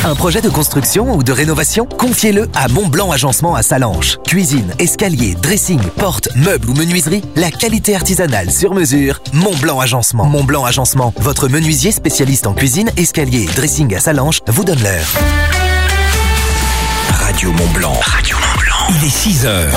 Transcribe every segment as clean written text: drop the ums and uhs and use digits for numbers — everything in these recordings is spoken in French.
Un projet de construction ou de rénovation? Confiez-le à Montblanc Agencement à Sallanches. Cuisine, escalier, dressing, porte, meubles ou menuiserie, la qualité artisanale sur mesure. Montblanc Agencement. Montblanc Agencement, votre menuisier spécialiste en cuisine, escalier et dressing à Sallanches vous donne l'heure. Radio Montblanc. Radio Montblanc. Il est 6h.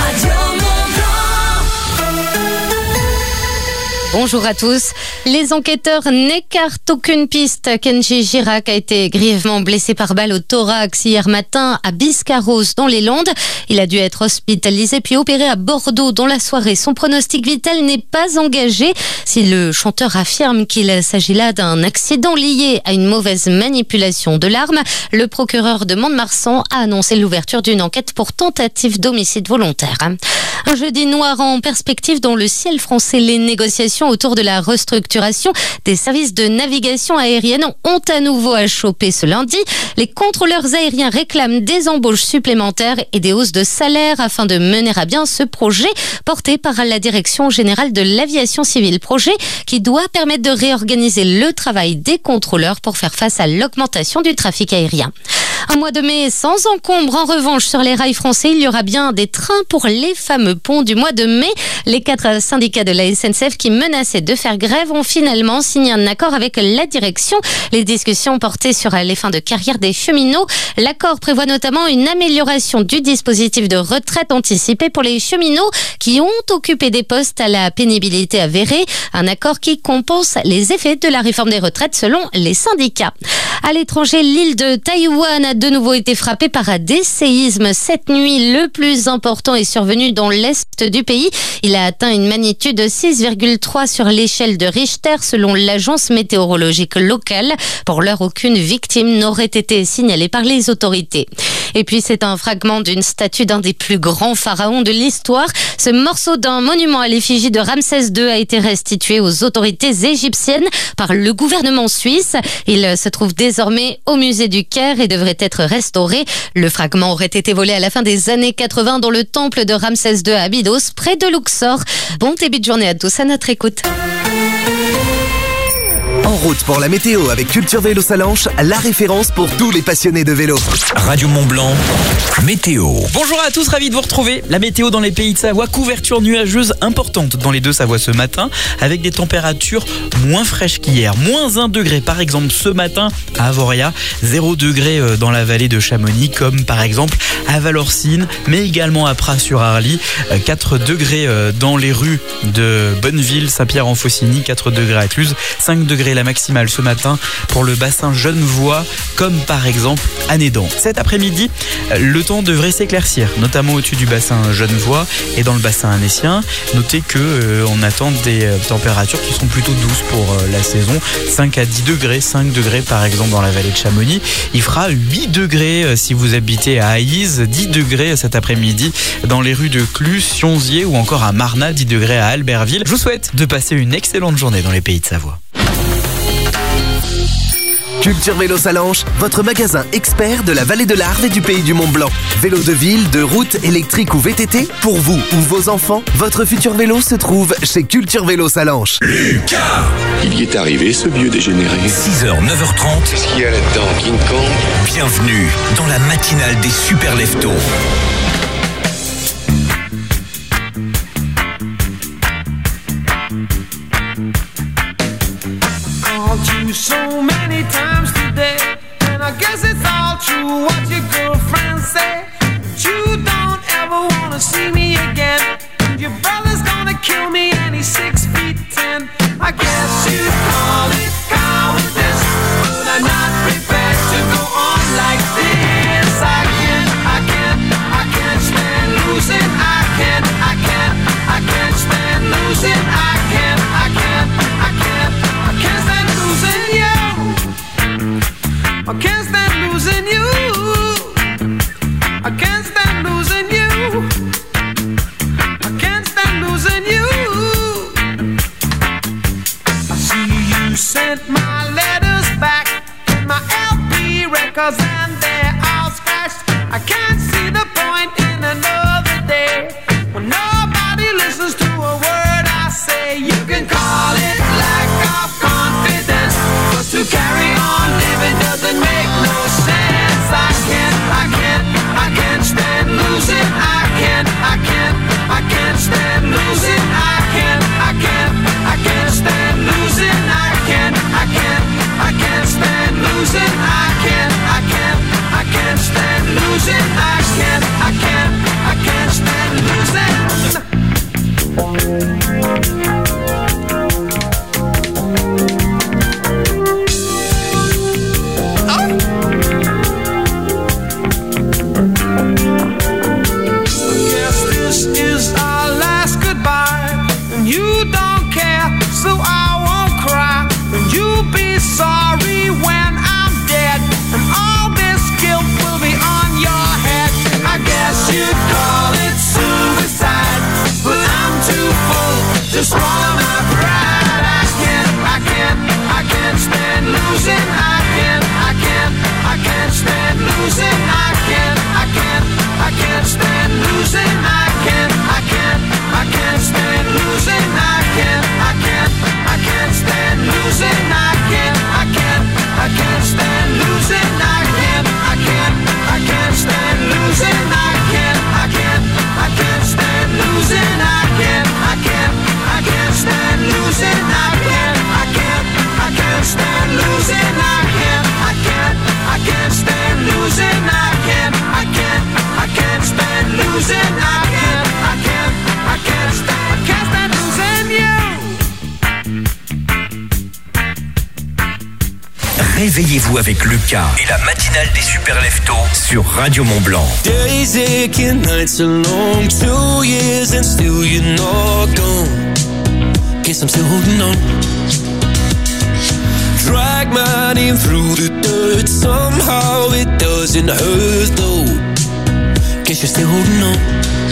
Bonjour à tous. Les enquêteurs n'écartent aucune piste. Kenji Girac a été grièvement blessé par balle au thorax hier matin à Biscarrosse dans les Landes. Il a dû être hospitalisé puis opéré à Bordeaux dans la soirée. Son pronostic vital n'est pas engagé. Si le chanteur affirme qu'il s'agit là d'un accident lié à une mauvaise manipulation de l'arme, le procureur de Mont-de-Marsan a annoncé l'ouverture d'une enquête pour tentative d'homicide volontaire. Un jeudi noir en perspective dans le ciel français. Les négociations autour de la restructuration des services de navigation aérienne ont à nouveau achoppé ce lundi. Les contrôleurs aériens réclament des embauches supplémentaires et des hausses de salaire afin de mener à bien ce projet porté par la Direction générale de l'aviation civile. Projet qui doit permettre de réorganiser le travail des contrôleurs pour faire face à l'augmentation du trafic aérien. Un mois de mai sans encombre. En revanche, sur les rails français, il y aura bien des trains pour les fameux ponts du mois de mai. Les 4 syndicats de la SNCF qui menaçaient de faire grève ont finalement signé un accord avec la direction. Les discussions portaient sur les fins de carrière des cheminots. L'accord prévoit notamment une amélioration du dispositif de retraite anticipée pour les cheminots qui ont occupé des postes à la pénibilité avérée. Un accord qui compense les effets de la réforme des retraites selon les syndicats. À l'étranger, l'île de Taïwan a de nouveau été frappée par des séismes. Cette nuit, le plus important est survenu dans l'est du pays. Il a atteint une magnitude de 6,3 sur l'échelle de Richter selon l'agence météorologique locale. Pour l'heure, aucune victime n'aurait été signalée par les autorités. Et puis, c'est un fragment d'une statue d'un des plus grands pharaons de l'histoire. Ce morceau d'un monument à l'effigie de Ramsès II a été restitué aux autorités égyptiennes par le gouvernement suisse. Il se trouve désormais au musée du Caire et devrait être restauré. Le fragment aurait été volé à la fin des années 80 dans le temple de Ramsès II à Abydos, près de Luxor. Bon début de journée à tous, à notre écoute. En route pour la météo avec Culture Vélo Sallanches, la référence pour tous les passionnés de vélo. Radio Montblanc, météo. Bonjour à tous, ravi de vous retrouver. La météo dans les pays de Savoie, couverture nuageuse importante dans les deux Savoies ce matin, avec des températures moins fraîches qu'hier. Moins 1 degré par exemple ce matin à Avoria, 0 degré dans la vallée de Chamonix, comme par exemple à Valorcine, mais également à Pras-sur-Arly, 4 degrés dans les rues de Bonneville, Saint-Pierre-en-Faucigny, 4 degrés à Cluse, 5 degrés la maximale ce matin pour le bassin Genevois, comme par exemple à Nédan. Cet après-midi, le temps devrait s'éclaircir, notamment au-dessus du bassin Genevois et dans le bassin annécien. Notez que on attend des températures qui sont plutôt douces pour la saison, 5 à 10 degrés, 5 degrés par exemple dans la vallée de Chamonix. Il fera 8 degrés si vous habitez à Aïs, 10 degrés cet après-midi dans les rues de Clus, Sionzier ou encore à Marnat, 10 degrés à Albertville. Je vous souhaite de passer une excellente journée dans les pays de Savoie. Culture Vélo Sallanches, votre magasin expert de la vallée de l'Arve et du pays du Mont-Blanc. Vélo de ville, de route, électrique ou VTT, pour vous ou vos enfants, votre futur vélo se trouve chez Culture Vélo Sallanches. Lucas, il y est arrivé ce vieux dégénéré. 6h, 9h30. Qu'est-ce qu'il y a là-dedans, King Kong? Bienvenue dans la matinale des super leftos. So many times today, and I guess it's all true what your girlfriends say. You don't ever wanna see me again, and your brother's gonna kill me and he's 6'10". I guess you'd call it cowardice, but I'm not prepared to go on like this. I can't stand losing. I can't stand losing. I can't stand losing you. I can't stand losing you. I can't stand losing you. I can't stand losing you. I see you sent my letters back and my LP records and they're all scratched. I can't see the point in another day when nobody listens to a word I say. You can call it lack of confidence, but to carry on living doesn't make no sense. you call it suicide, but I'm too full to swallow my pride. I can't stand losing. I can't stand losing. I can't stand losing. I can't stand losing. I can't stand losing. I can't stand losing. I can't stand losing. I can't stand losing. I can't stand losing. I can't stand losing. I can't stand losing. I can't stand losing. I can't stand losing you. Réveillez-vous avec Lucas et la matinale des super leftos sur Radio Mont Blanc. Days aching, nights are long, 2 years and still you're not gone. Guess I'm still holding on. Drag my name through the dirt, somehow it doesn't hurt though. Guess you're still holding on.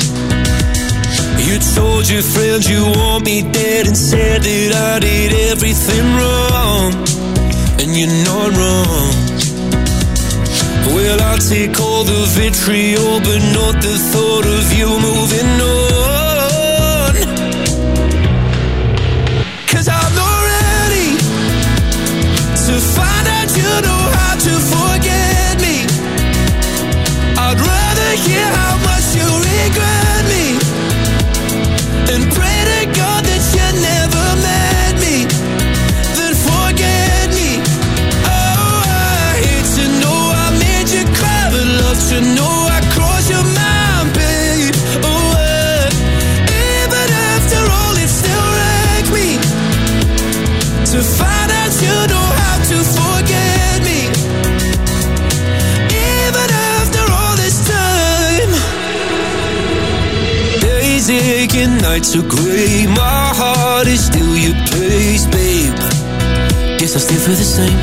You told your friends you want me dead and said that I did everything wrong. And you're not wrong. Well, I'll take all the vitriol, but not the thought of you moving on. 'Cause I'm not ready to find out you know how to forget me. I'd rather hear how much you regret me and pray to God that you never met me, then forget me. Oh, I hate to know I made you cry, but love to know I crossed your mind, babe. Oh, even after all, it still wrecks me to find out you know how to forget me. Even after all this time, days aching, nights are grey, my heart is still your place, babe. Guess I still feel the same.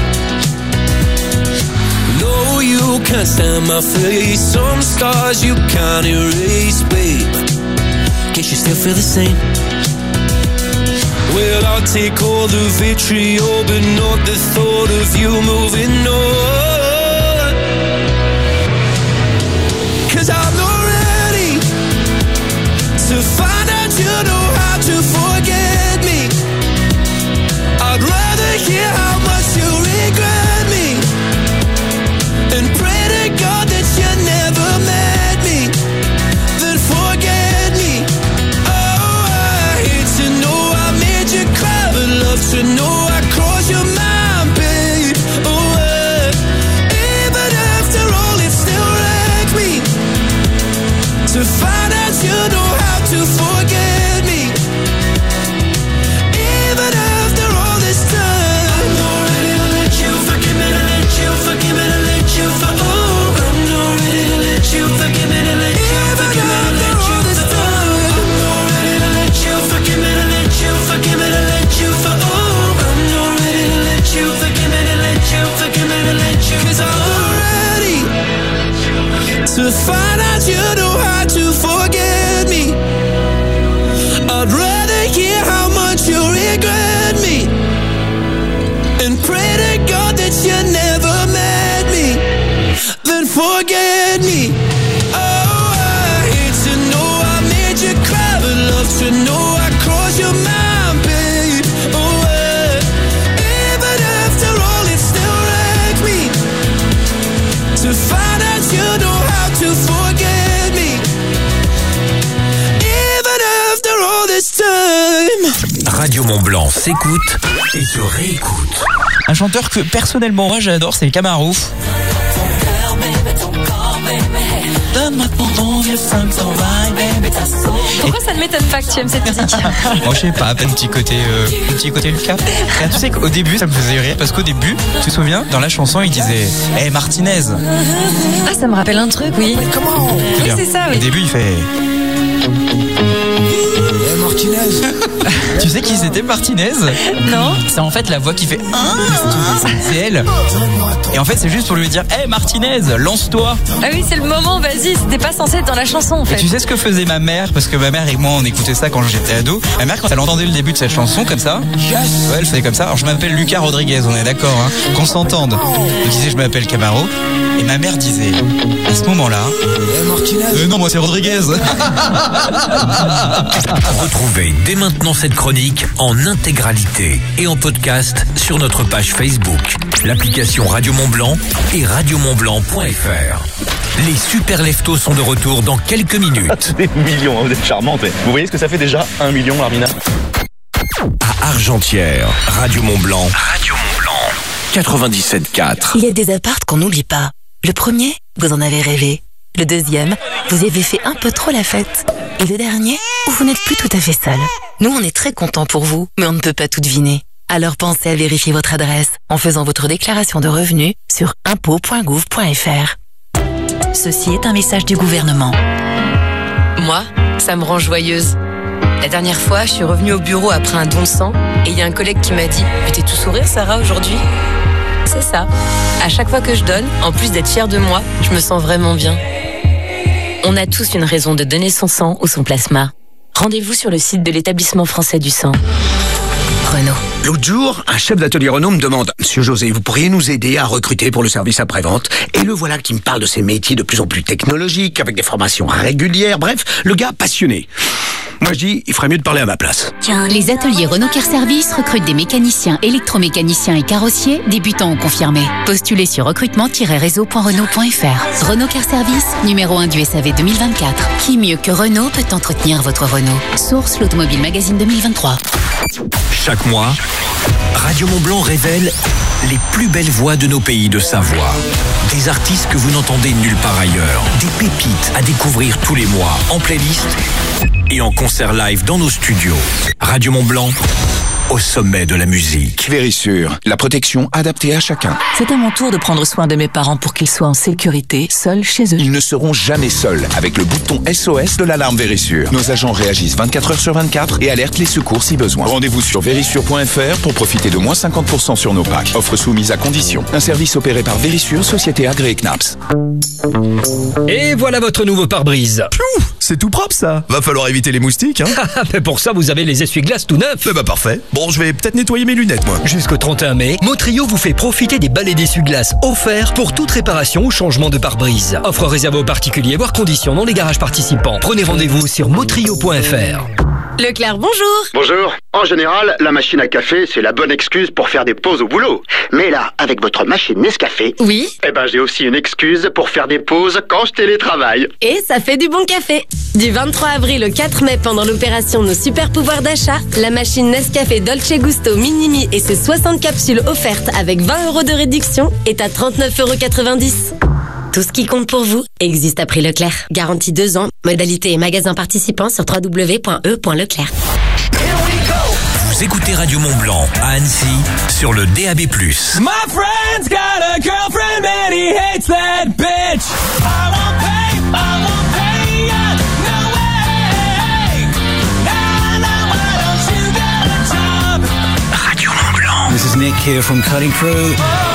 No, you can't stand my face, some scars you can't erase, babe. Guess you still feel the same. Well, I'll take all the vitriol, but not the thought of you moving on. 'Cause I'm not ready to find out you know how to forget me. I'd rather hear how much you regret me and pray to God that you never met me, then forget me. Oh, I hate to know I made you cry, but love to know I crossed your mind, babe. Oh, even after all, it still wrecks me to find out you know how to forget me. Even after all this time, I'm not ready to let you forgive me, to let you forgive me, to let you oh, I'm not ready to let you forgive me, to let you forgive me, to let you I'm not ready to let you forgive me, to let you forgive me, to let you oh, I'm not ready to let you forgive me, to let you forgive me, to let you 'cause I'm not ready to find out you know how to forget me. I'd rather hear how much you regret me and pray to God that you never met me, then forget me. Oh, I hate to know I made you cry, but love to know I crossed your mind, babe. Oh, even after all, it still wrecks me to find out you know how to forget me. Even after all this time. Radio Mont Blanc s'écoute et se réécoute. Un chanteur que personnellement moi j'adore, c'est Kamarouf. Pourquoi ça ne m'étonne pas que tu aimes cette musique? Moi je sais pas, un petit côté Lucas. Et tu sais qu'au début ça me faisait rire parce qu'au début, tu te souviens, dans la chanson il disait hey, Martinez. Ah, ça me rappelle un truc, oui. Oui, c'est ça, oui. Au début il fait Martinez. Tu sais qui c'était, Martinez? Non. C'est en fait la voix qui fait c'est elle. Et en fait c'est juste pour lui dire hey Martinez, lance-toi. Ah oui, c'est le moment, vas-y, c'était pas censé être dans la chanson en fait. Et tu sais ce que faisait ma mère? Parce que ma mère et moi on écoutait ça quand j'étais ado. Ma mère, quand elle entendait le début de cette chanson comme ça, ouais, elle faisait comme ça. Alors je m'appelle Lucas Rodriguez, on est d'accord, hein, qu'on s'entende. Je disais je m'appelle Camaro. Et ma mère disait à ce moment-là non, moi c'est Rodriguez. Retrouvez dès maintenant cette chronique en intégralité et en podcast sur notre page Facebook, l'application Radio Mont-Blanc et radiomontblanc.fr. Les super leftos sont de retour dans quelques minutes. Des millions, vous êtes charmante. Mais vous voyez ce que ça fait déjà 1 million, Armina? À Argentière, Radio Mont-Blanc. Radio Mont-Blanc. 97.4. Il y a des apparts qu'on n'oublie pas. Le premier, vous en avez rêvé. Le deuxième, vous y avez fait un peu trop la fête. Et le dernier, vous n'êtes plus tout à fait seul. Nous, on est très contents pour vous, mais on ne peut pas tout deviner. Alors pensez à vérifier votre adresse en faisant votre déclaration de revenus sur impôts.gouv.fr. Ceci est un message du gouvernement. Moi, ça me rend joyeuse. La dernière fois, je suis revenue au bureau après un don de sang et il y a un collègue qui m'a dit « Mais t'es tout sourire, Sarah, aujourd'hui ?» C'est ça. À chaque fois que je donne, en plus d'être fière de moi, je me sens vraiment bien. On a tous une raison de donner son sang ou son plasma. Rendez-vous sur le site de l'Établissement français du sang. Renault. L'autre jour, un chef d'atelier Renault me demande « Monsieur José, vous pourriez nous aider à recruter pour le service après-vente ?» Et le voilà qui me parle de ces métiers de plus en plus technologiques, avec des formations régulières, bref, le gars passionné. Moi je dis, il ferait mieux de parler à ma place. Les ateliers Renault Car Service recrutent des mécaniciens, électromécaniciens et carrossiers, débutants ou confirmés. Postulez sur recrutement-réseau.renault.fr. Renault Car Service, numéro 1 du SAV 2024. Qui mieux que Renault peut entretenir votre Renault? Source l'Automobile Magazine 2023. Chaque mois, Radio Mont-Blanc révèle les plus belles voix de nos pays de Savoie. Des artistes que vous n'entendez nulle part ailleurs. Des pépites à découvrir tous les mois en playlist et en concert live dans nos studios. Radio Mont-Blanc, au sommet de la musique. Vérissure, la protection adaptée à chacun. C'est à mon tour de prendre soin de mes parents pour qu'ils soient en sécurité, seuls chez eux. Ils ne seront jamais seuls avec le bouton SOS de l'alarme Vérissure. Nos agents réagissent 24 heures sur 24 et alertent les secours si besoin. Rendez-vous sur vérissure.fr pour profiter de moins 50% sur nos packs. Offre soumise à condition. Un service opéré par Vérissure, société agréée CNAPS. Et voilà votre nouveau pare-brise. C'est tout propre ça. Va falloir éviter les moustiques, hein. Mais pour ça, vous avez les essuie-glaces tout neufs. Bah parfait. Bon, je vais peut-être nettoyer mes lunettes, moi. Jusqu'au 31 mai, Motrio vous fait profiter des balais d'essuie-glaces offerts pour toute réparation ou changement de pare-brise. Offre réservée aux particuliers, voire conditions dans les garages participants. Prenez rendez-vous sur motrio.fr. Leclerc, bonjour. Bonjour. En général, la machine à café, c'est la bonne excuse pour faire des pauses au boulot. Mais là, avec votre machine Nescafé... Oui. Eh ben, j'ai aussi une excuse pour faire des pauses quand je télétravaille. Et ça fait du bon café. Du 23 avril au 4 mai, pendant l'opération Nos Super Pouvoirs d'achat, la machine Nescafé Dolce Gusto Minimi et ses 60 capsules offertes avec 20 € de réduction est à 39,90 €. Tout ce qui compte pour vous existe à prix Leclerc. Garantie 2 ans. Modalité et magasin participants sur www.e.leclerc. Vous écoutez Radio Mont-Blanc à Annecy sur le DAB+. My friend's got a girlfriend and he hates that bitch. I won't pay ya, no way. Now, why don't you get a job? Radio Mont-Blanc. This is Nick here from Cutting Crew.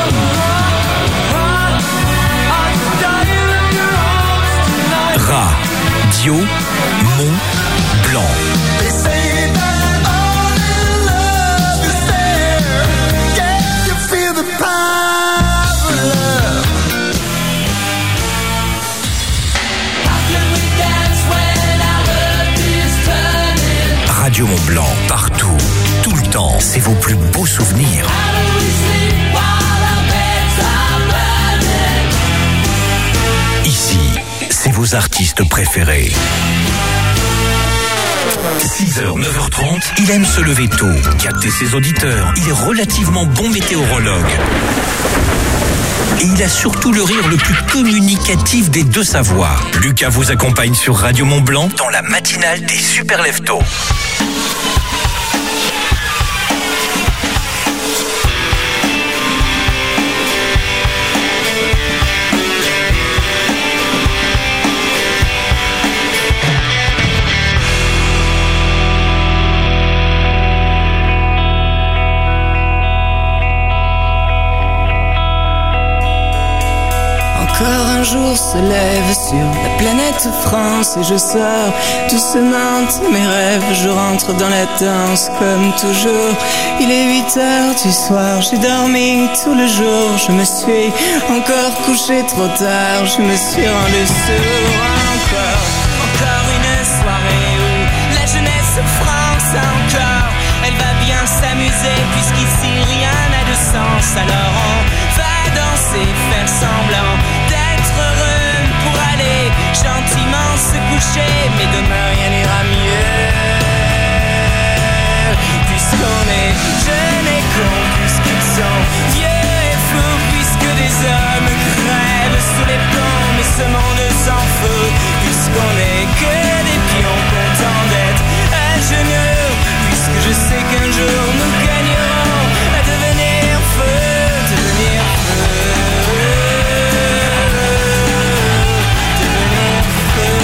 Radio Mont-Blanc. Radio Mont-Blanc, partout, tout le temps, c'est vos plus beaux souvenirs. Ici, c'est vos artistes préférés. 6h, 9h30, il aime se lever tôt, capter ses auditeurs. Il est relativement bon météorologue. Et il a surtout le rire le plus communicatif des deux savoirs. Lucas vous accompagne sur Radio Mont-Blanc dans la matinale des super leftos. Encore un jour se lève sur la planète France et je sors doucement de mes rêves. Je rentre dans la danse comme toujours. Il est 8h du soir, j'ai dormi tout le jour. Je me suis encore couché trop tard, je me suis rendu sourd. Encore une soirée où la jeunesse France encore. Elle va bien s'amuser puisqu'ici rien n'a de sens. Alors on va danser, faire semblant d'être heureux pour aller gentiment se coucher. Mais demain rien n'ira mieux, puisqu'on est jeunes et cons, puisqu'ils sont vieux et fous, puisque des hommes crèvent sous les ponts. Mais ce monde s'en fout, puisqu'on est que des pions contents d'être à genoux. Puisque je sais qu'un jour nous gagnerons à devenir feu, devenir feu, devenir feu.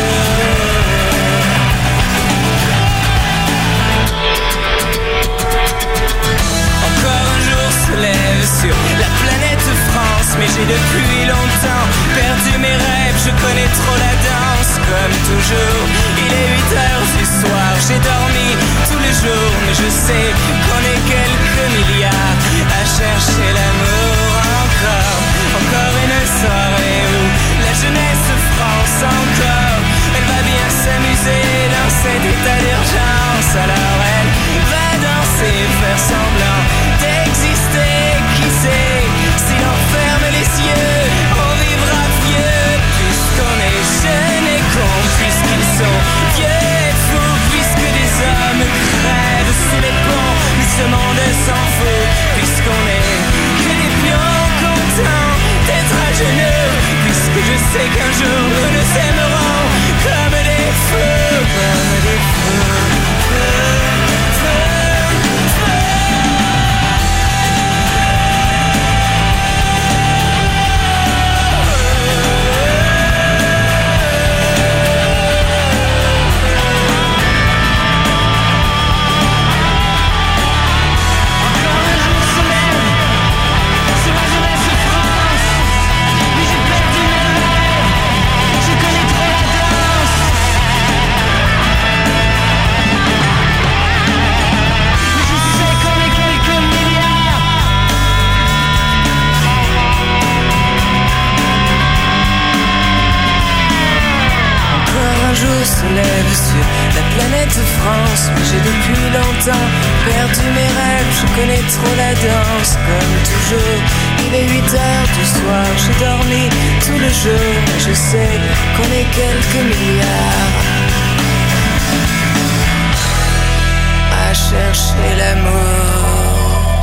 Encore un jour se lève sur la planète France, mais j'ai depuis longtemps perdu mes rêves. Je connais trop la danse, comme toujours. Il est 8h du soir, j'ai dormi tous les jours, mais je sais qu'on est quelques milliards à chercher l'amour. Encore une soirée où la jeunesse France encore. Elle va bien s'amuser dans cet état d'urgence. Alors elle va danser, faire semblant d'exister. Qui sait, si l'on ferme les yeux, on vivra vieux. Puisqu'on est jeunes et cons, puisqu'ils sont vieux et fous, puisque des hommes crèvent sous les ponts. Mais ce monde s'en fout, puisqu'on est que des pions contents d'être à genoux. Puisque je sais qu'un jour nous nous aimerons comme des feux, comme des feux, feux, feux, feux. Se lève sur la planète France, mais j'ai depuis longtemps perdu mes rêves. Je connais trop la danse, comme toujours. Il est 8h du soir, j'ai dormi tout le jour, mais je sais qu'on est quelques milliards à chercher l'amour.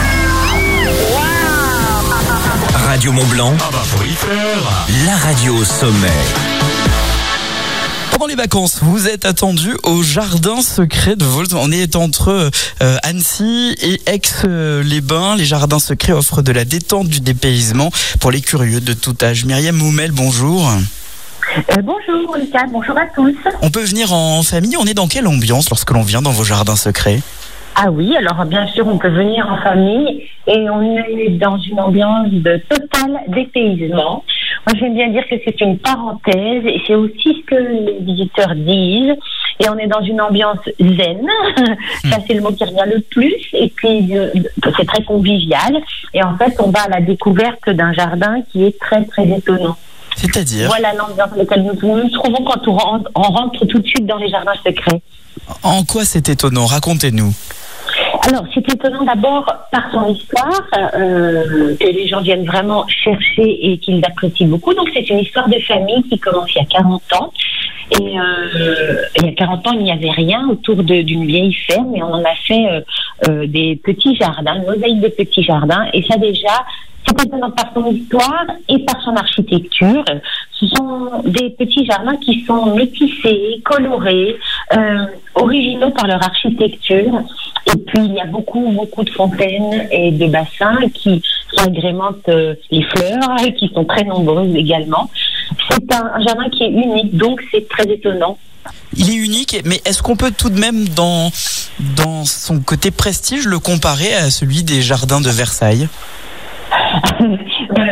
Radio Mont-Blanc, la radio au sommet. Pendant les vacances, vous êtes attendus au jardin secret de Volx. On est entre Annecy et Aix-les-Bains. Les jardins secrets offrent de la détente, du dépaysement pour les curieux de tout âge. Myriam Moumel, bonjour. Bonjour Lucas, bonjour à tous. On peut venir en famille. On est dans quelle ambiance lorsque l'on vient dans vos jardins secrets ? Ah oui, alors bien sûr, on peut venir en famille et on est dans une ambiance de total dépaysement. Moi, j'aime bien dire que c'est une parenthèse et c'est aussi ce que les visiteurs disent. Et on est dans une ambiance zen, ça c'est le mot qui revient le plus, et puis c'est très convivial. Et en fait, on va à la découverte d'un jardin qui est très très étonnant. C'est-à-dire ? Voilà l'ambiance dans laquelle nous nous trouvons quand on rentre tout de suite dans les jardins secrets. En quoi c'est étonnant ? Racontez-nous. Alors, c'est étonnant d'abord par son histoire, que les gens viennent vraiment chercher et qu'ils apprécient beaucoup. Donc, c'est une histoire de famille qui commence il y a 40 ans. Et il y a 40 ans, il n'y avait rien autour d'une vieille ferme et on en a fait des petits jardins, une mosaïque de petits jardins. Et ça déjà, c'est étonnant par son histoire et par son architecture. Ce sont des petits jardins qui sont métissés, colorés, originaux par leur architecture. Et puis, il y a beaucoup de fontaines et de bassins qui agrémentent les fleurs, qui sont très nombreuses également. C'est un jardin qui est unique, donc c'est très étonnant. Il est unique, mais est-ce qu'on peut tout de même, dans son côté prestige, le comparer à celui des jardins de Versailles ?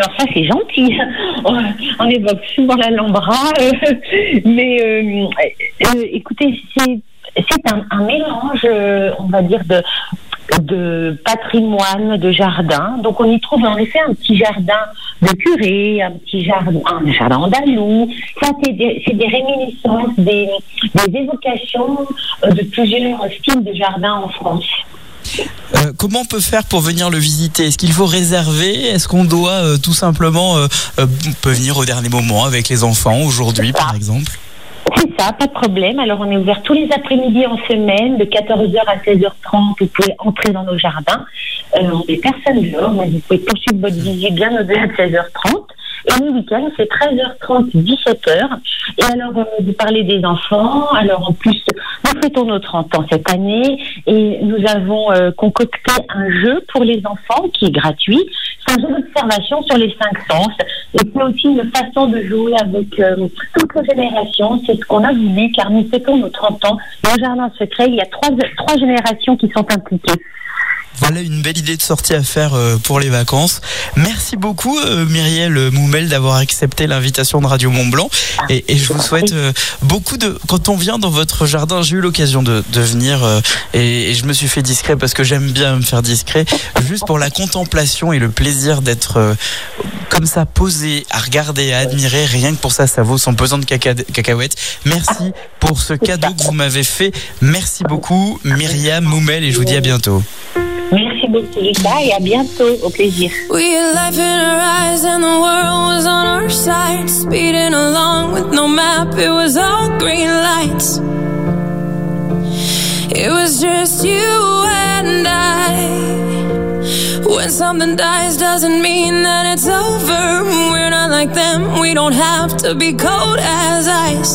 alors ça c'est gentil. On évoque souvent l'Alhambra, mais écoutez, c'est un mélange, on va dire, de patrimoine, de jardin. Donc on y trouve en effet un petit jardin de curé, un jardin andalou. Ça c'est des réminiscences, des évocations de plusieurs styles de jardin en France. Comment on peut faire pour venir le visiter? Est-ce qu'il faut réserver? Est-ce qu'on doit tout simplement on peut venir au dernier moment avec les enfants aujourd'hui par exemple? C'est ça, pas de problème. Alors on est ouvert tous les après-midi en semaine, de 14h à 16h30. Vous pouvez entrer dans nos jardins. On n'est personne dehors, mais vous pouvez poursuivre votre visite bien au-delà de 16h30. Et le week-end, c'est 13h30, 17h. Et alors, vous parlez des enfants. Alors, en plus, nous fêtons nos 30 ans cette année. Et nous avons concocté un jeu pour les enfants qui est gratuit. C'est un jeu d'observation sur les 5 sens. Et c'est aussi une façon de jouer avec toutes les générations. C'est ce qu'on a voulu, car nous fêtons nos 30 ans. Dans le jardin secret, il y a trois générations qui sont impliquées. Voilà une belle idée de sortie à faire pour les vacances. Merci beaucoup Myriel Moumel d'avoir accepté l'invitation de Radio Mont-Blanc et je vous souhaite beaucoup de... Quand on vient dans votre jardin, j'ai eu l'occasion de venir et je me suis fait discret parce que j'aime bien me faire discret, juste pour la contemplation et le plaisir d'être comme ça posé, à regarder, à admirer. Rien que pour ça, ça vaut son pesant de cacahuètes. Merci pour ce cadeau que vous m'avez fait. Merci beaucoup Myriam Moumel et je vous dis à bientôt. Merci beaucoup Lisa et à bientôt, au plaisir. We had life in our eyes and the world was on our side, speeding along with no map, it was all green lights. It was just you and I. When something dies doesn't mean that it's over. We're not like them, we don't have to be cold as ice.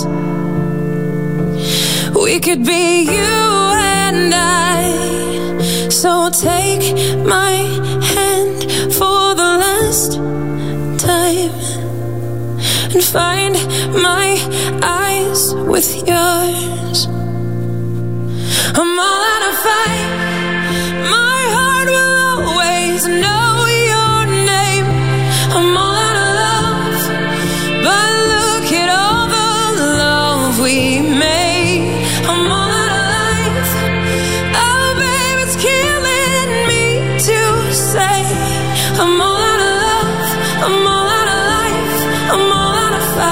We could be you and I. So take my hand for the last time and find my eyes with yours. I'm all out of fight. My heart will always know your name. I'm all out of love, but look at all the love we made. I'm all out of life. Oh, babe, it's killing me to say. I'm all out of love. I'm all out of life. I'm all out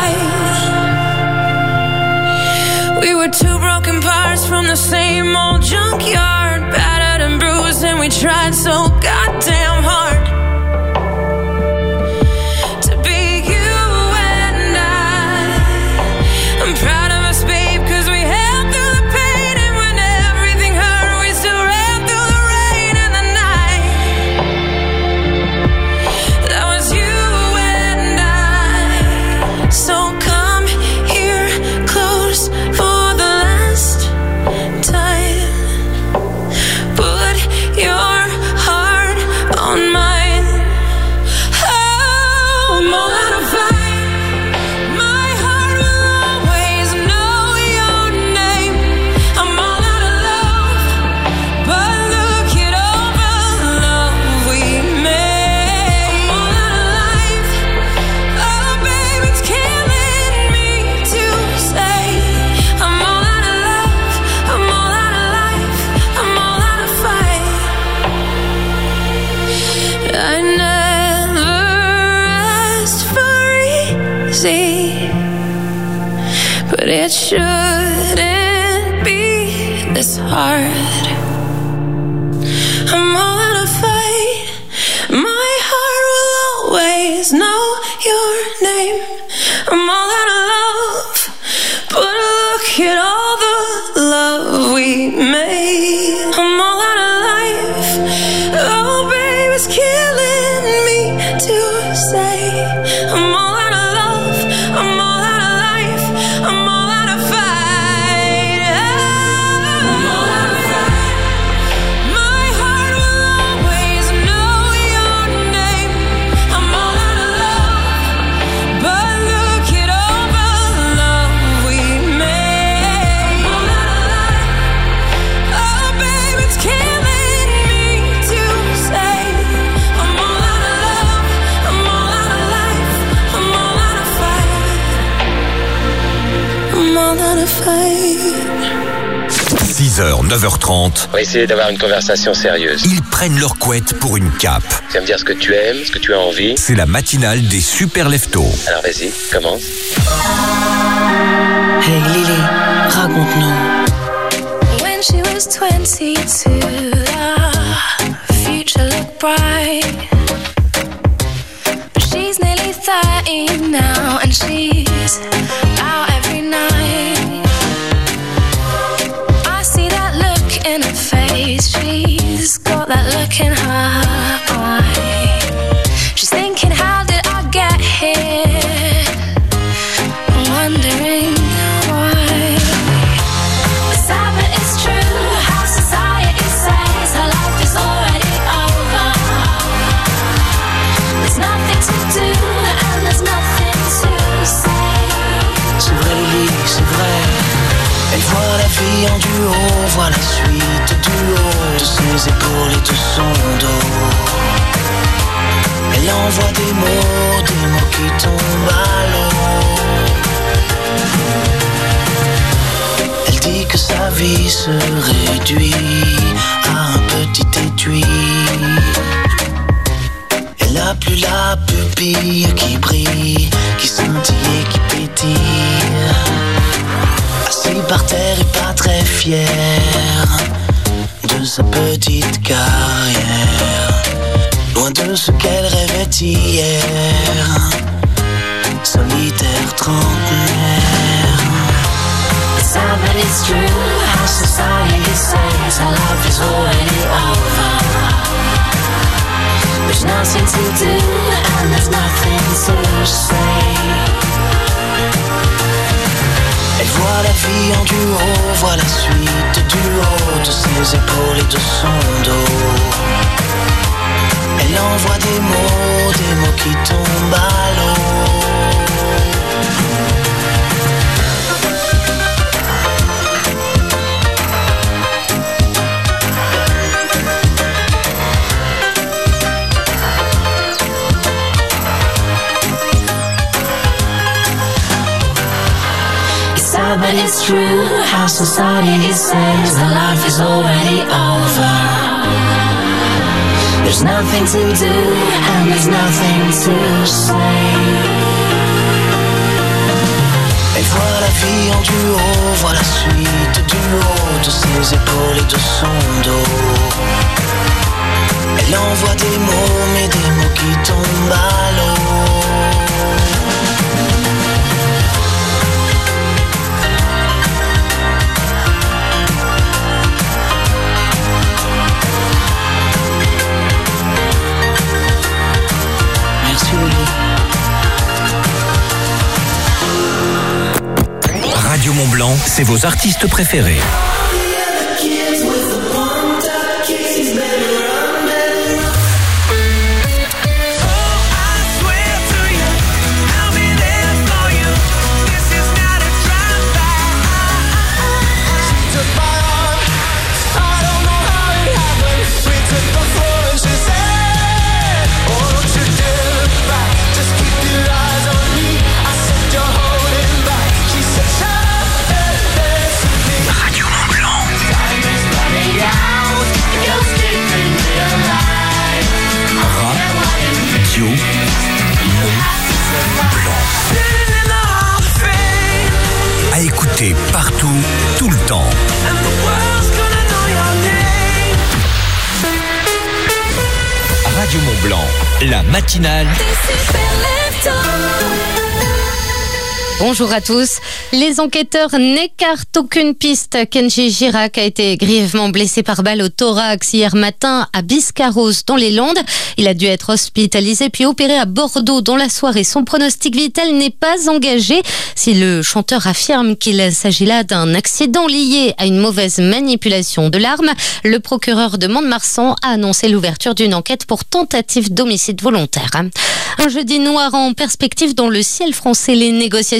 of fight. We were two broken parts from the same old junkyard, battered and bruised, and we tried so goddamn hard to be you and I. I'm proud of us, babe, 'cause we held through the pain, and when everything hurt, we still ran through the rain and the night. That was you and I. So come here close for the last time. Put your heart on mine. Oh, I'm all out of fight. My heart will always know your name. I'm all out of love, but look at all the love we made. I'm all out of life. Oh, babe, it's killing me to say. I'm all out of love. I'm all out of life. I'm all out of fight. I never asked for easy, but it shouldn't be this hard. I'm all out of fight. My heart will always know your name. I'm all out of love, but look at all the love we made. I'm all out of life. Oh, babe, it's killing me to say. I'm all out of love. I'm all out of life. I'm all out of fight. I'm all out of fight. My heart will always know your name. I'm all out of love, but look at all 6h, 9h30. On va essayer d'avoir une conversation sérieuse. Ils prennent leur couette pour une cape. Tu vas me dire ce que tu aimes, ce que tu as envie. C'est la matinale des super leftos. Alors vas-y, commence. Hey Lily, raconte-nous. When she was 22, the future looked bright. But she's nearly 30 now, and she's out every night. I see that look in her face, she's got that look in her eye. She's thinking, how did I get here? Wondering why. It's sad but it's true, how society says her life is already over. There's nothing to do and there's nothing to say. C'est vrai Lily, c'est vrai. Elle voit la vie en duo, voit la suite du haut de ses épaules et de son dos. Elle envoie des mots qui tombent à l'eau. Elle dit que sa vie se réduit à un petit étui. Elle n'a plus la pupille qui brille, qui scintille et qui pétille. Assis par terre et pas très fier de sa petite carrière, loin de ce qu'elle rêvait hier, solitaire trentenaire. It's sad but it's true, how society says her life is already over. There's nothing to do and there's nothing to say. Elle voit la vie en duo, voit la suite du haut de ses épaules et de son dos. Elle envoie des mots qui tombent à l'eau. Sad but it's true, how society says her life is already over. There's nothing to do and there's nothing to say. Elle voit la vie en duo, voit la suite du haut de ses épaules et de son dos. Elle envoie des mots, mais des mots qui tombent à l'eau. Radio Mont-Blanc, c'est vos artistes préférés. À écouter partout, tout le temps. Radio Mont-Blanc, la matinale. Bonjour à tous. Les enquêteurs n'écartent aucune piste. Kenji Girac a été grièvement blessé par balle au thorax hier matin à Biscarrosse dans les Landes. Il a dû être hospitalisé puis opéré à Bordeaux dans la soirée. Son pronostic vital n'est pas engagé. Si le chanteur affirme qu'il s'agit là d'un accident lié à une mauvaise manipulation de l'arme, le procureur de Mont-de-Marsan a annoncé l'ouverture d'une enquête pour tentative d'homicide volontaire. Un jeudi noir en perspective dans le ciel français. Les négociations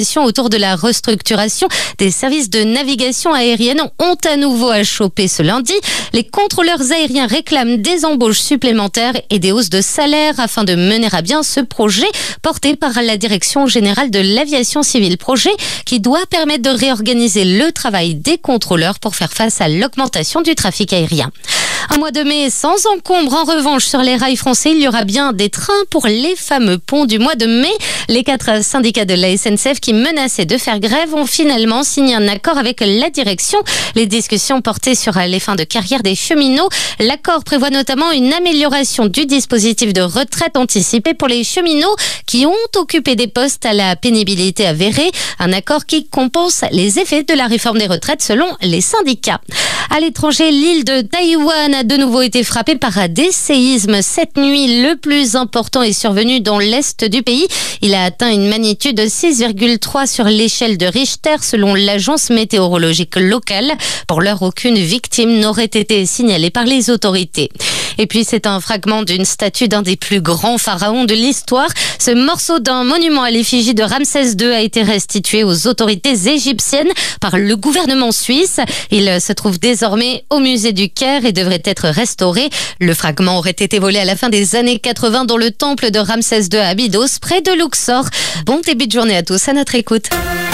préoccupations autour de la restructuration des services de navigation aérienne ont à nouveau achoppé ce lundi. Les contrôleurs aériens réclament des embauches supplémentaires et des hausses de salaire afin de mener à bien ce projet porté par la Direction générale de l'aviation civile. Projet qui doit permettre de réorganiser le travail des contrôleurs pour faire face à l'augmentation du trafic aérien. Un mois de mai sans encombre. En revanche, sur les rails français, il y aura bien des trains pour les fameux ponts du mois de mai. Les 4 syndicats de la SNCF qui menaçaient de faire grève ont finalement signé un accord avec la direction. Les discussions portaient sur les fins de carrière des cheminots. L'accord prévoit notamment une amélioration du dispositif de retraite anticipée pour les cheminots qui ont occupé des postes à la pénibilité avérée. Un accord qui compense les effets de la réforme des retraites selon les syndicats. À l'étranger, l'île de Taïwan a de nouveau été frappée par des séismes. Cette nuit, le plus important est survenu dans l'est du pays. Il a atteint une magnitude de 6,3 sur l'échelle de Richter selon l'agence météorologique locale. Pour l'heure, aucune victime n'aurait été signalée par les autorités. Et puis, c'est un fragment d'une statue d'un des plus grands pharaons de l'histoire. Ce morceau d'un monument à l'effigie de Ramsès II a été restitué aux autorités égyptiennes par le gouvernement suisse. Il se trouve désormais au musée du Caire et devrait être restauré. Le fragment aurait été volé à la fin des années 80 dans le temple de Ramsès II à Abydos, près de Luxor. Bon début de journée à tous, à notre écoute.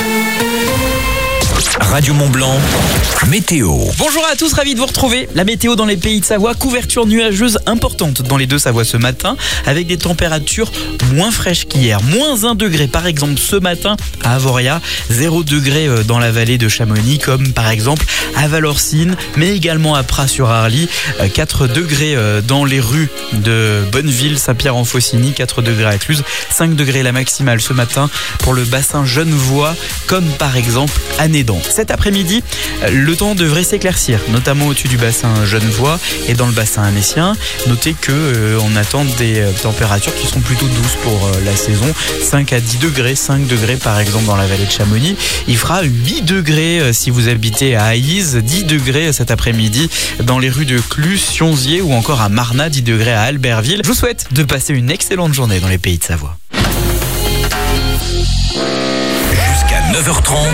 Radio Mont-Blanc, météo. Bonjour à tous, ravi de vous retrouver. La météo dans les pays de Savoie, couverture nuageuse importante dans les deux Savoies ce matin, avec des températures moins fraîches qu'hier. Moins 1 degré par exemple ce matin à Avoria, 0 degré dans la vallée de Chamonix, comme par exemple à Valorcine, mais également à Pras-sur-Arly, 4 degrés dans les rues de Bonneville, Saint-Pierre-en-Faucigny, 4 degrés à Cluse, 5 degrés la maximale ce matin pour le bassin Genevois, comme par exemple à Nédan. Cet après-midi, le temps devrait s'éclaircir, notamment au-dessus du bassin Genevois et dans le bassin annécien. Notez que on attend des températures qui sont plutôt douces pour la saison, 5 à 10 degrés, 5 degrés par exemple dans la vallée de Chamonix. Il fera 8 degrés si vous habitez à Aïs, 10 degrés cet après-midi dans les rues de Clus, Sionzier ou encore à Marnat, 10 degrés à Albertville. Je vous souhaite de passer une excellente journée dans les pays de Savoie. Jusqu'à 9h30,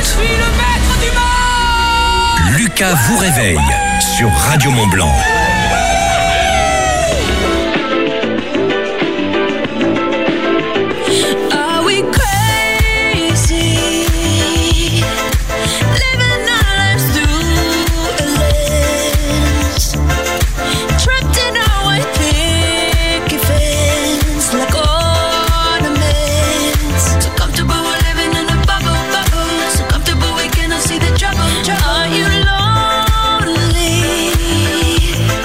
Lucas vous réveille sur Radio Mont-Blanc. Are we crazy? Living our lives through a lens, trapped in our white picket fence, like ornaments. So comfortable we're living in a bubble, so comfortable we cannot see the trouble. Are you lonely?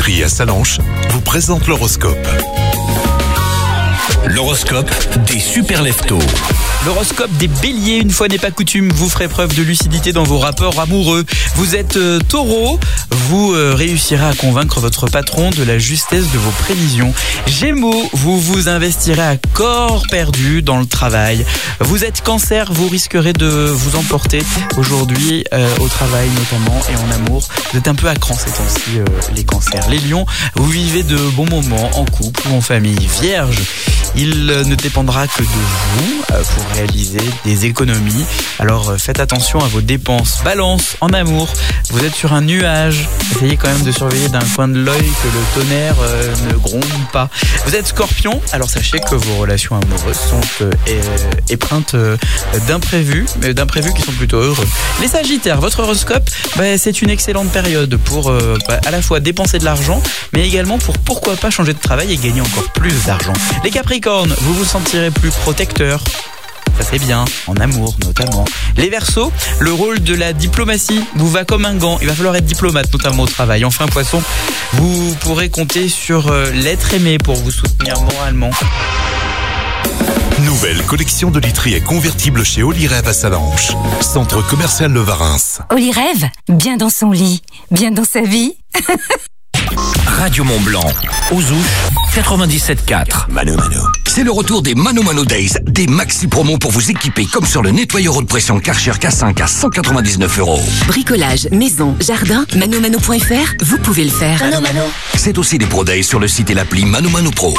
Literie à Salanches vous présente l'horoscope. L'horoscope des super leftos. L'horoscope des béliers, une fois n'est pas coutume, vous ferez preuve de lucidité dans vos rapports amoureux. Vous êtes taureau, vous réussirez à convaincre votre patron de la justesse de vos prévisions. Gémeaux, vous vous investirez à corps perdu dans le travail. Vous êtes cancer, vous risquerez de vous emporter aujourd'hui au travail notamment et en amour. Vous êtes un peu à cran ces temps-ci, les cancers. Les lions, vous vivez de bons moments en couple ou en famille. Vierge, il ne dépendra que de vous pour réaliser des économies. Alors faites attention à vos dépenses. Balance, en amour, vous êtes sur un nuage. Essayez quand même de surveiller d'un coin de l'œil que le tonnerre ne gronde pas. Vous êtes scorpion, alors sachez que vos relations amoureuses sont épreintes d'imprévus, mais d'imprévus qui sont plutôt heureux. Les sagittaires, votre horoscope, c'est une excellente période pour à la fois dépenser de l'argent, mais également pour pourquoi pas changer de travail et gagner encore plus d'argent. Les capricornes, vous vous sentirez plus protecteur. Ça c'est bien, en amour notamment. Les Verseaux, le rôle de la diplomatie vous va comme un gant. Il va falloir être diplomate, notamment au travail. Enfin, Poisson, vous pourrez compter sur l'être aimé pour vous soutenir moralement. Nouvelle collection de literie convertible chez Olyrêve à Salanches. Centre commercial Le Varins. Olyrêve, bien dans son lit, bien dans sa vie. Radio Mont Blanc, aux Ouches, 97.4. Mano Mano. C'est le retour des Mano Mano Days, des maxi promos pour vous équiper comme sur le nettoyeur haute pression Karcher K5 à 199 €. Bricolage, maison, jardin, manomano.fr, vous pouvez le faire. Mano Mano. C'est aussi des Pro Days sur le site et l'appli Mano Mano Pro.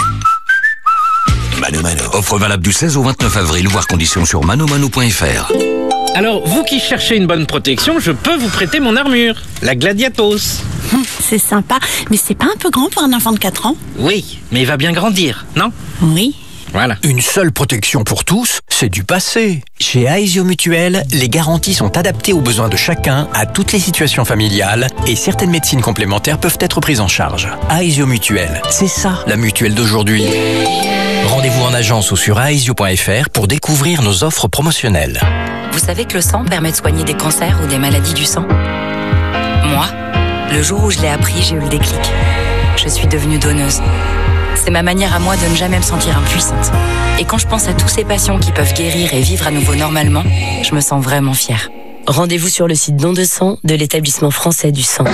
Mano Mano. Offre valable du 16 au 29 avril, voire conditions sur manomano.fr. Alors, vous qui cherchez une bonne protection, je peux vous prêter mon armure, la Gladiatos. C'est sympa, mais c'est pas un peu grand pour un enfant de 4 ans? Oui, mais il va bien grandir, non? Oui. Voilà. Une seule protection pour tous, c'est du passé. Chez Aesio Mutuel, les garanties sont adaptées aux besoins de chacun, à toutes les situations familiales, et certaines médecines complémentaires peuvent être prises en charge. Aesio Mutuel, c'est ça la mutuelle d'aujourd'hui. Rendez-vous en agence ou sur aesio.fr pour découvrir nos offres promotionnelles. Vous savez que le sang permet de soigner des cancers ou des maladies du sang? Moi, le jour où je l'ai appris, j'ai eu le déclic. Je suis devenue donneuse. C'est ma manière à moi de ne jamais me sentir impuissante. Et quand je pense à tous ces patients qui peuvent guérir et vivre à nouveau normalement, je me sens vraiment fière. Rendez-vous sur le site Don de sang de l'établissement français du sang.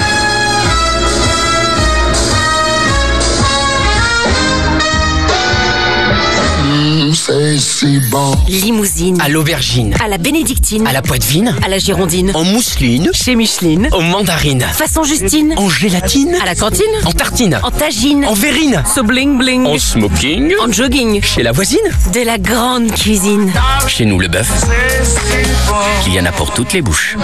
C'est si bon. Limousine. À l'aubergine. À la bénédictine. À la poitevine. À la girondine. En mousseline. Chez Micheline. En mandarine. Façon Justine. En gélatine. À la cantine. En tartine. En tagine. En verrine. So bling bling. En smoking. En jogging. Chez la voisine. De la grande cuisine. Chez nous, le bœuf. Il y en a pour toutes les bouches.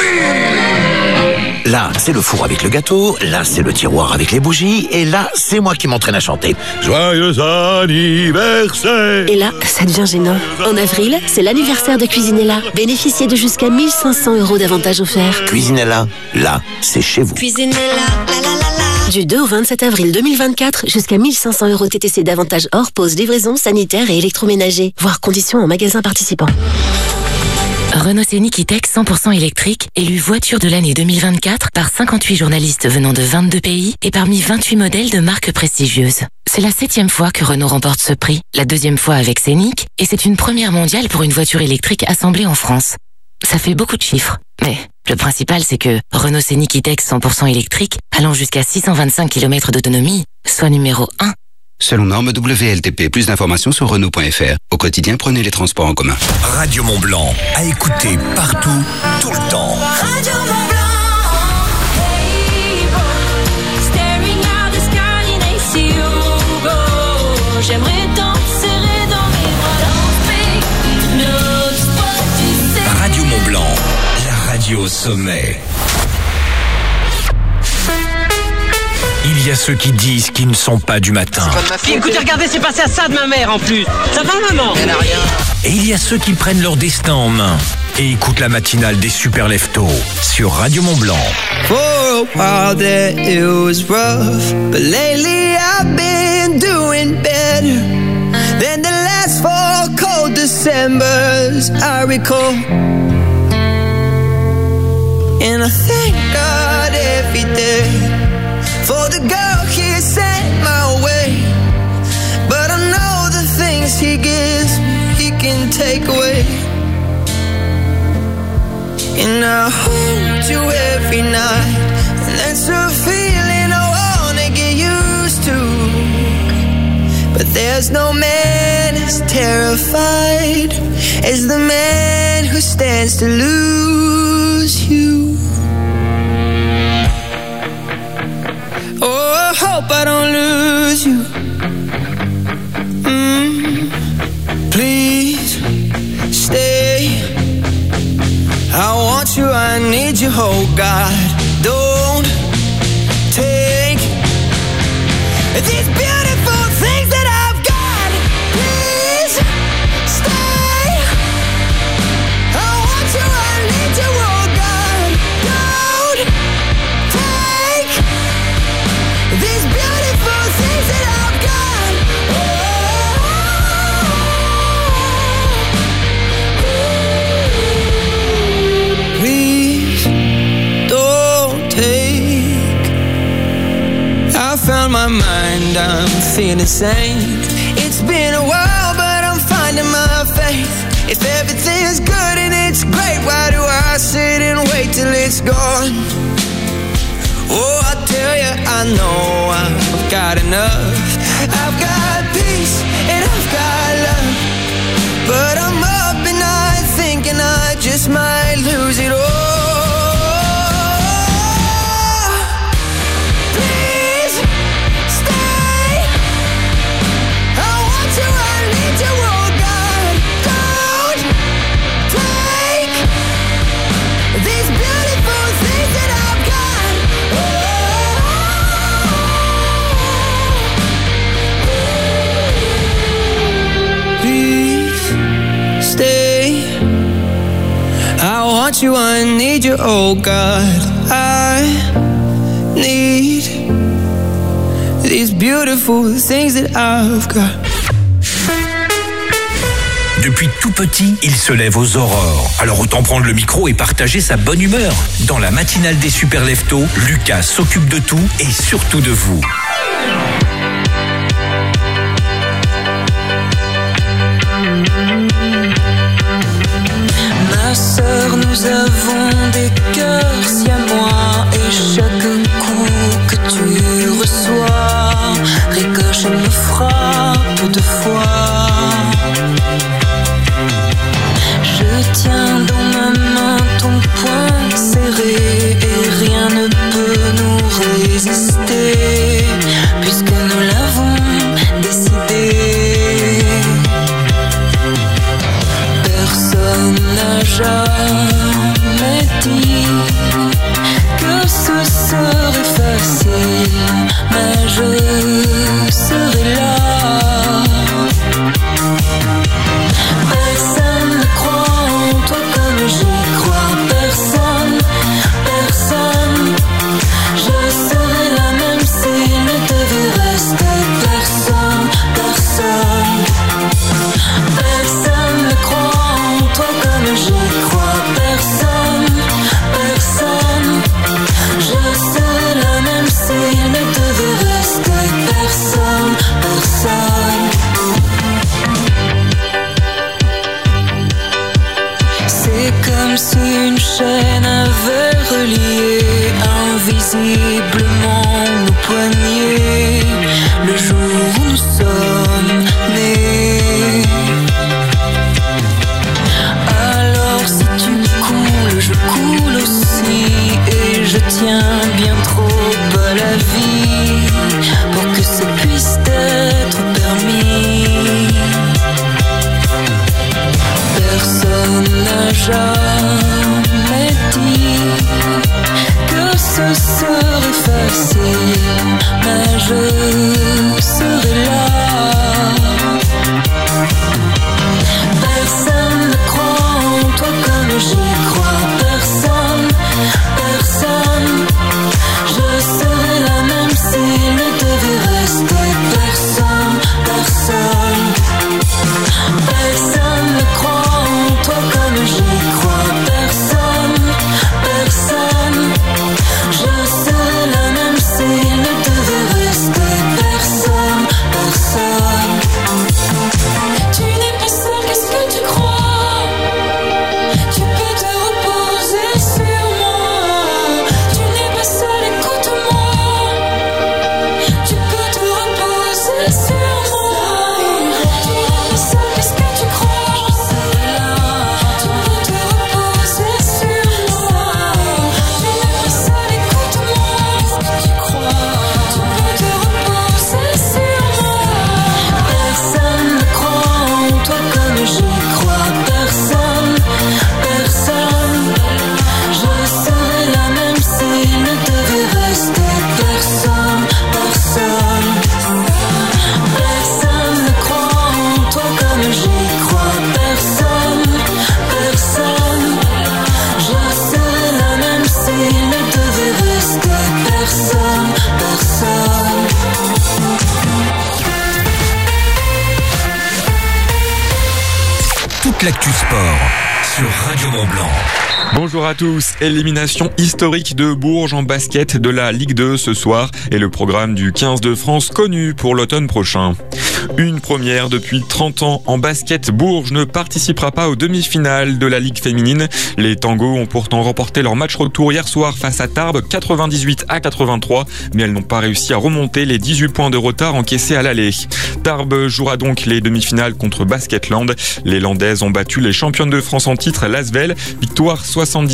Là, c'est le four avec le gâteau, là, c'est le tiroir avec les bougies, et là, c'est moi qui m'entraîne à chanter. Joyeux anniversaire. Et là, ça devient gênant. En avril, c'est l'anniversaire de Cuisinella. Bénéficiez de jusqu'à 1 500 € d'avantages offerts. Cuisinella, là, c'est chez vous. Cuisinella, Du 2 au 27 avril 2024, jusqu'à 1 500 € TTC d'avantages hors pause, livraison, sanitaire et électroménager. Voir conditions en magasin participant. Renault Scénic E-Tech 100% électrique, élu voiture de l'année 2024 par 58 journalistes venant de 22 pays et parmi 28 modèles de marques prestigieuses. C'est la 7e fois que Renault remporte ce prix, la 2e fois avec Scénic, et c'est une première mondiale pour une voiture électrique assemblée en France. Ça fait beaucoup de chiffres, mais le principal c'est que Renault Scénic E-Tech 100% électrique, allant jusqu'à 625 km d'autonomie, soit numéro 1. Selon norme WLTP, plus d'informations sur Renault.fr. Au quotidien, prenez les transports en commun. Radio Mont Blanc, à écouter partout, tout le temps. Radio Mont Blanc, staring at the sky and I see you go. J'aimerais t'en serrer dans mes bras. Don't speak, knows what you say. Radio Mont Blanc, la radio au sommet. Il y a ceux qui disent qu'ils ne sont pas du matin. Écoutez, regardez, c'est passé à ça de ma mère en plus. Ça va, maman? Elle a rien. Et il y a ceux qui prennent leur destin en main et écoutent la matinale des super leftos sur Radio Mont Blanc. For a while there it was rough, but lately I've been doing better than the last 4 cold Decembers I recall. And I thank God every day for the girl he sent my way. But I know the things he gives me, he can take away. And I hold you every night, and that's a feeling I wanna get used to. But there's no man as terrified as the man who stands to lose you. Oh, I hope I don't lose you. Please stay. I want you, I need you, oh God. Don't take these beautiful things that I've got. Please stay. I want you, I need you, oh God. Don't take these beautiful things that I've got. Please don't take. I found my mind, I'm feeling sane. It's been a while, but I'm finding my faith. If everything's good and it's great, why do I sit and wait till it's gone? Oh, I tell you, I know I've got enough. I've got peace and I've got love, but I'm up at night thinking I just might lose it all. Please stay. I want you, I need you, oh God. Don't take these beautiful things that I've got. Please stay. I want you, I need you, oh God. I need these beautiful things that I've got. Depuis tout petit, il se lève aux aurores. Alors autant prendre le micro et partager sa bonne humeur. Dans la matinale des Super Leftos, Lucas s'occupe de tout et surtout de vous. Ma sœur, nous avons des cœurs siamois et chaque coup que tu reçois ricoche et me frappe deux fois. Je tiens dans ma main ton poing serré et rien ne peut nous résister puisque nous l'avons décidé. Personne n'a jamais dit que ce serait facile, mais je serai là. Personne ne croit en toi comme j'y crois. Personne, personne. Je serai là même s'il ne devait rester personne, personne. Personne ne croit en toi comme j'y crois. Personne, personne. Je serai là même s'il ne devait rester personne, personne. C'est comme si une chaîne avait relié invisiblement nos poignets le jour où nous sommes nés. Alors si tu coules, je coule aussi et je tiens bien trop à la vie pour que ça puisse être permis. Personne n'a jamais dit que ce serait toute l'actu sport sur Radio Mont-Blanc. Bonjour à tous. Élimination historique de Bourges en basket de la Ligue 2 ce soir et le programme du 15 de France connu pour l'automne prochain. Une première depuis 30 ans en basket, Bourges ne participera pas aux demi-finales de la Ligue féminine. Les Tangos ont pourtant remporté leur match retour hier soir face à Tarbes 98-83, mais elles n'ont pas réussi à remonter les 18 points de retard encaissés à l'aller. Tarbes jouera donc les demi-finales contre Basketland. Les Landaises ont battu les championnes de France en titre, l'Asvel, victoire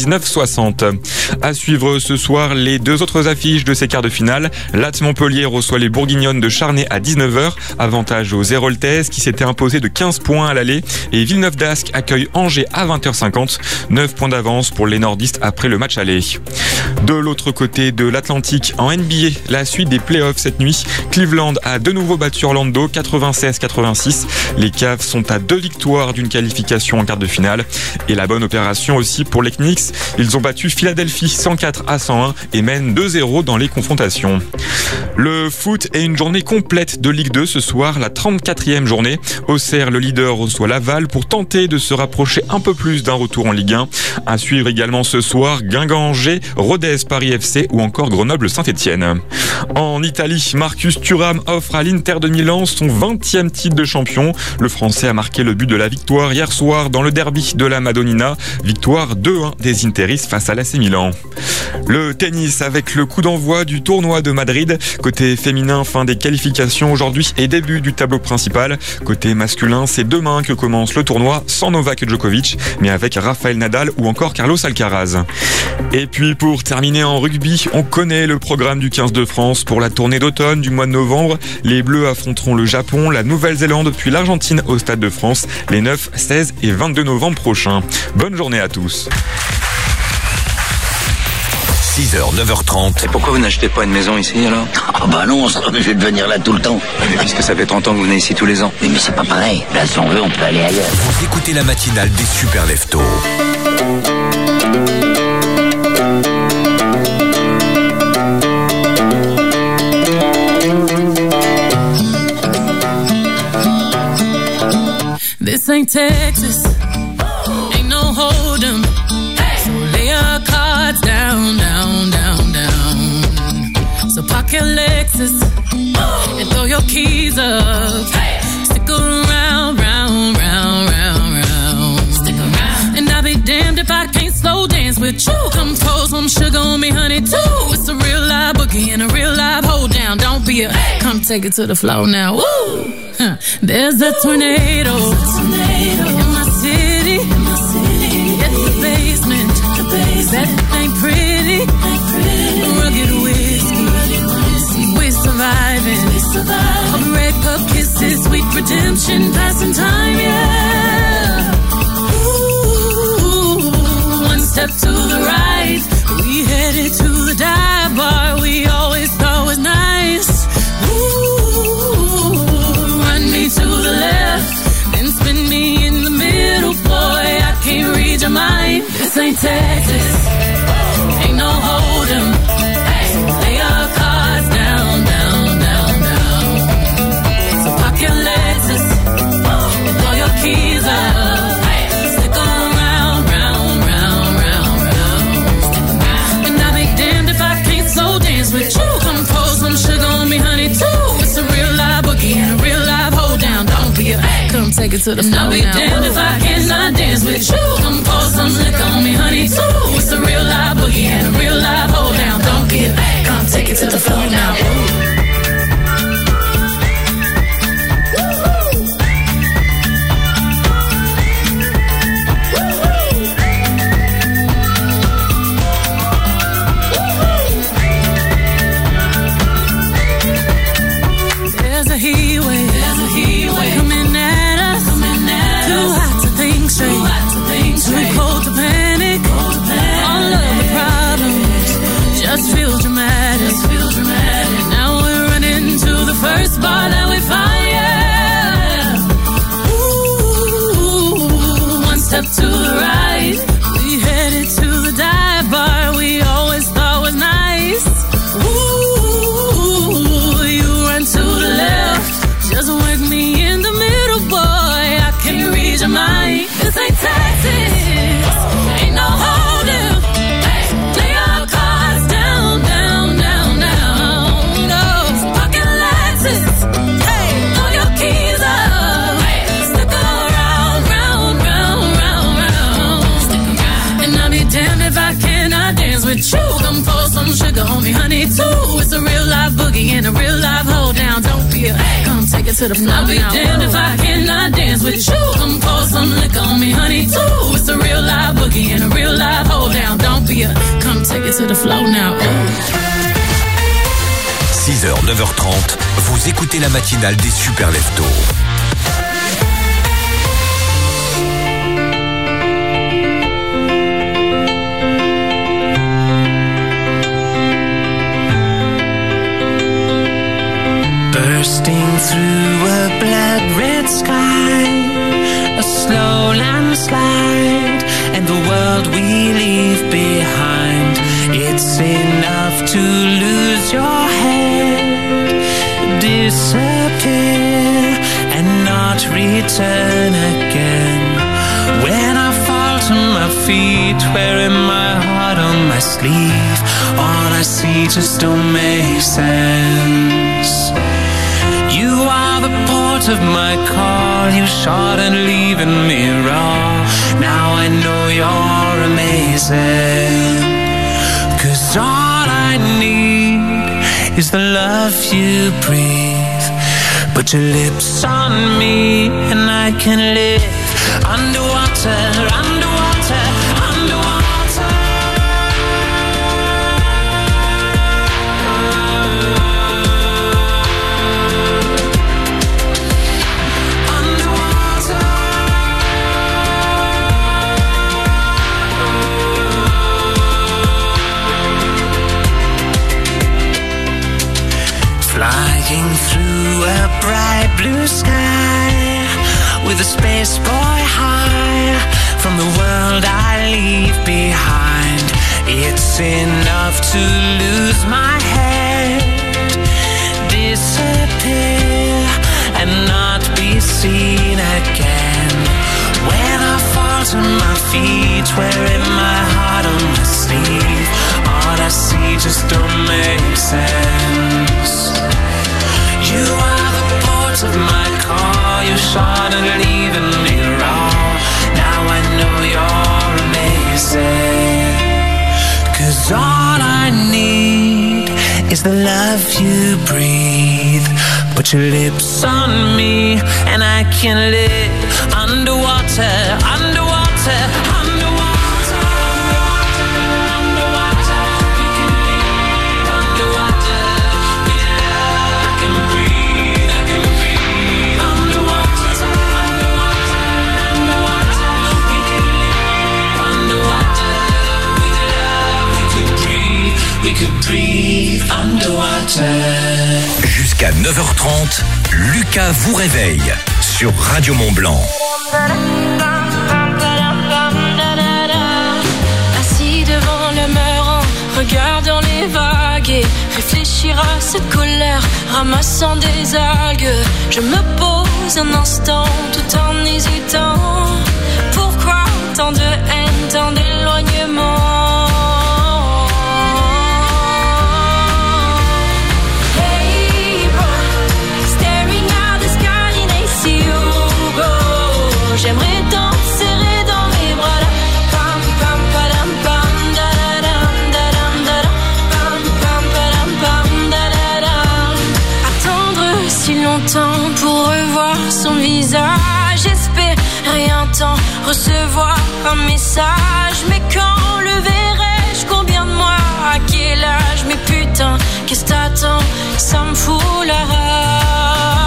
79-60. À suivre ce soir les deux autres affiches de ces quarts de finale. Latte Montpellier reçoit les Bourguignonnes de Charnay à 19h, avantage aux Héroltaises qui s'étaient imposées de 15 points à l'aller, et Villeneuve d'Ascq accueille Angers à 20h50, 9 points d'avance pour les nordistes après le match aller. De l'autre côté de l'Atlantique, en NBA, la suite des playoffs cette nuit, Cleveland a de nouveau battu Orlando 96-86. Les Cavs sont à 2 victoires d'une qualification en quart de finale, et la bonne opération aussi pour les Knicks. Ils ont battu Philadelphie 104-101 et mènent 2-0 dans les confrontations. Le foot est une journée complète de Ligue 2 ce soir, la 34e journée. Auxerre, le leader, reçoit Laval pour tenter de se rapprocher un peu plus d'un retour en Ligue 1. À suivre également ce soir, Guingamp-Angers, Rodez Paris FC ou encore Grenoble-Saint-Etienne. En Italie, Marcus Thuram offre à l'Inter de Milan son 20e titre de champion. Le Français a marqué le but de la victoire hier soir dans le derby de la Madonnina. Victoire 2-1 des Interis face à l'AC Milan. Le tennis avec le coup d'envoi du tournoi de Madrid. Côté féminin, fin des qualifications aujourd'hui et début du tableau principal. Côté masculin, c'est demain que commence le tournoi sans Novak Djokovic, mais avec Rafael Nadal ou encore Carlos Alcaraz. Et puis pour terminer en rugby, on connaît le programme du 15 de France pour la tournée d'automne du mois de novembre. Les Bleus affronteront le Japon, la Nouvelle-Zélande puis l'Argentine au Stade de France les 9, 16 et 22 novembre prochains. Bonne journée à tous. 6h, 9h30. Et pourquoi vous n'achetez pas une maison ici alors? Ah bah non, on sera obligé de venir là tout le temps. Puisque ça fait 30 ans que vous venez ici tous les ans. Oui, mais c'est pas pareil. Là, si on veut, on peut aller ailleurs. Vous écoutez la matinale des Super Leftos. This ain't Texas, ain't no hold'em. So lay your cards down, down, down, down. So park your Lexus and throw your keys up. Stick around, round, round, round, round. Stick around. And I'll be damned if I can't slow dance with you. Come pour some sugar on me, honey, too. It's a real live boogie and a real live hold down. Don't be a, come take it to the floor now. Woo! There's a tornado in my city. It's the basement. That ain't pretty. Rugged whiskey. We're surviving. Red cup kisses, sweet redemption, passing time, yeah. Ooh, one step to the right. We headed to the dive bar we always thought was nice. To the left, then spin me in the middle, boy, I can't read your mind. This ain't Texas, ain't no hold'em. Lay your cards down, down, down, down. So park your Lexus and throw your keys up. Stick around, round, round, round, round. And I'll be damned if I can't slow dance with you. Come pour some sugar on me, honey, too. It's a real live boogie and a real live hold down. Don't be a, come take it to the floor now. I'll be damned if I cannot dance with you. Come pour some liquor on me, honey, too. It's a real live boogie and a real live hold down. Don't be a, come take it to the floor now. There's a heat wave coming at us. Too hot to think straight, too cold to panic. All of the problems just feel dramatic. Now we're to the And floor I'll be now. damned if I cannot dance with you. Come pour some liquor on me, honey, too. It's a real live boogie and a real live hold down. Don't be a, come take it to the floor now. 6h, 9h30, vous écoutez la matinale des Super Leftos. Bursting through a blood red sky, a slow landslide, and the world we leave behind. It's enough to lose your head, disappear, and not return again. When I fall to my feet, wearing my heart on my sleeve, all I see just don't make sense. You are the port of my call, you shot and leaving me raw. Now I know you're amazing, 'cause all I need is the love you breathe. Put your lips on me and I can live underwater, underwater, underwater. Flying through a bright blue sky, with a space boy high, from the world I leave behind. It's enough to lose my head, disappear, and not be seen again. When I fall to my feet, wearing my heart on my sleeve, all I see just don't make sense. You are the port of my car, you shot and leaving me raw. Now I know you're amazing, 'cause all I need is the love you breathe. Put your lips on me and I can live underwater, underwater, underwater. We could breathe underwater. Jusqu'à 9h30, Lucas vous réveille sur Radio Mont-Blanc. Assis devant le mur en regardant les vagues et réfléchir à cette colère, ramassant des algues. Je me pose un instant tout en hésitant. Pourquoi tant de haine, tant d'éloignement? J'aimerais t'en serrer dans mes bras là. Pam pam padam pam da da dam da dam da dam. Pam pam padam pam da da dam. Attendre si longtemps pour revoir son visage, espérer un temps recevoir un message. Mais quand le verrai-je, combien de mois, à quel âge? Mais putain, qu'est-ce que t'attends? Ça me fout la rage.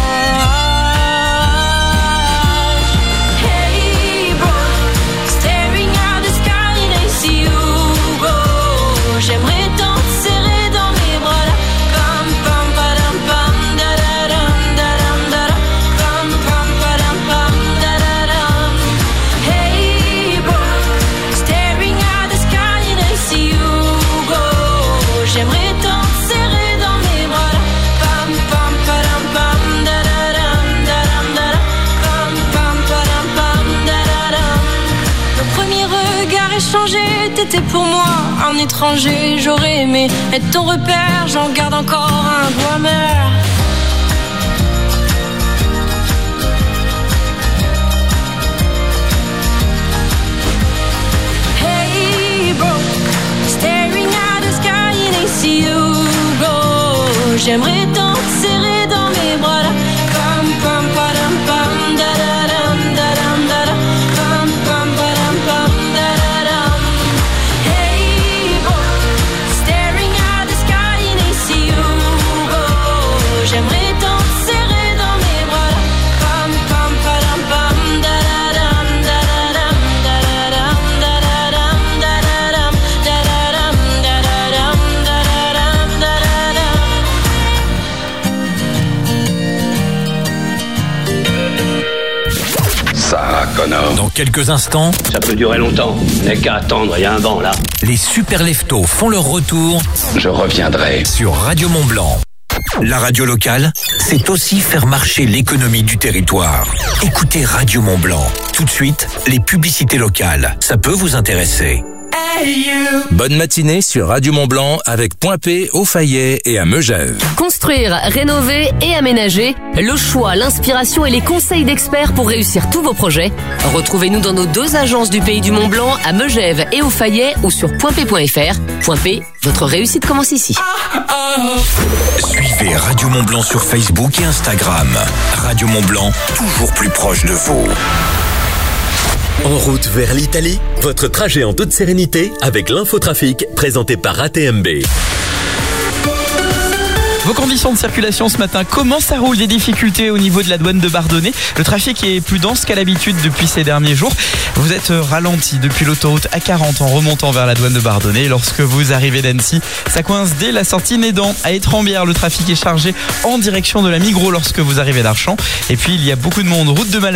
J'aimerais t'en serrer dans mes bras là. Pam pam padam pam da da dam da dam da dam. Pam pam padam pam da da dam. Hey bro, staring at the sky and I see you go. J'aimerais t'en serrer dans mes bras là. Pam pam padam pam da da dam da dam da dam. Pam pam padam pam da da dam. Le premier regard échangé, t'étais pour moi un étranger. J'aurais aimé être ton repère, j'en garde encore un goût amer. Hey bro, staring at the sky and I see you go. J'aimerais t'en serrer dans mes bras là. Sarah Connor. Dans quelques instants, Ça peut durer longtemps. N'est qu'à attendre, il y a un vent là. les super leftos font leur retour Je reviendrai. sur Radio Mont-Blanc. La radio locale, c'est aussi faire marcher l'économie du territoire. Écoutez Radio Mont-Blanc. Tout de suite, les publicités locales. Ça peut vous intéresser. Bonne matinée sur Radio Mont-Blanc avec Point P, au Fayet et à Megève. Construire, rénover et aménager, le choix, l'inspiration et les conseils d'experts pour réussir tous vos projets. Retrouvez-nous dans nos 2 agences du Pays du Mont-Blanc à Megève et au Fayet ou sur pointp.fr. Point P, votre réussite commence ici. Suivez Radio Mont-Blanc sur Facebook et Instagram. Radio Mont-Blanc, toujours plus proche de vous. En route vers l'Italie, votre trajet en toute sérénité avec l'infotrafic présenté par ATMB. Vos conditions de circulation ce matin, comment ça roule? Des difficultés au niveau de la douane de Bardonnay. Le trafic est plus dense qu'à l'habitude depuis ces derniers jours. Vous êtes ralenti depuis l'autoroute A40 en remontant vers la douane de Bardonnay. Lorsque vous arrivez d'Annecy, ça coince dès la sortie Nédan. À Étrembières, le trafic est chargé en direction de la Migros lorsque vous arrivez d'Archamps. Et puis il y a beaucoup de monde. Route de Malaga.